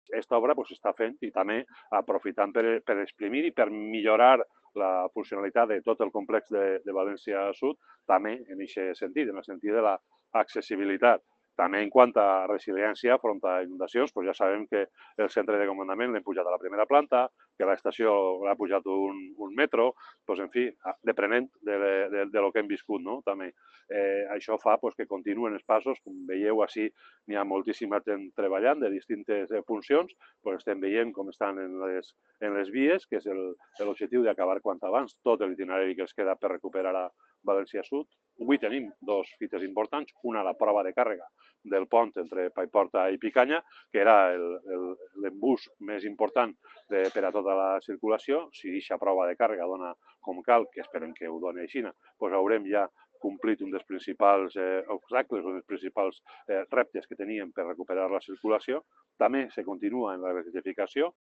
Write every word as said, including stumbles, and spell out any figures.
aquesta obra s'està fent i també aprofitant per, per exprimir i per millorar la funcionalitat de tot el complex de, de València Sud, també en aquest sentit, en el sentit de l'accessibilitat. També en quant a resiliència front a inundacions, doncs ja sabem que el centre de comandament l'hem pujat a la primera planta, que l'estació l'ha pujat un, un metro, doncs, en fi, deprenent de, de, de lo que hem viscut, no? També. Eh, això fa pues, que continuen els passos, com veieu així, n'hi ha moltíssima gent treballant de distintes funcions, pues estem veient com estan en les, en les vies, que és l'objectiu d'acabar quant abans tot l'itinerari que es queda per recuperar a València Sud. Avui tenim dos fites importants, una la prova de càrrega del pont entre Paiporta i Picanya, que era l'embús més important de, per a tota la circulació. Si aquesta prova de càrrega dona com cal, que esperem que ho doni així, doncs haurem ja complit un dels principals eh, obstacles, un dels principals eh, reptes que teníem per recuperar la circulació. També se continua en la electrificació,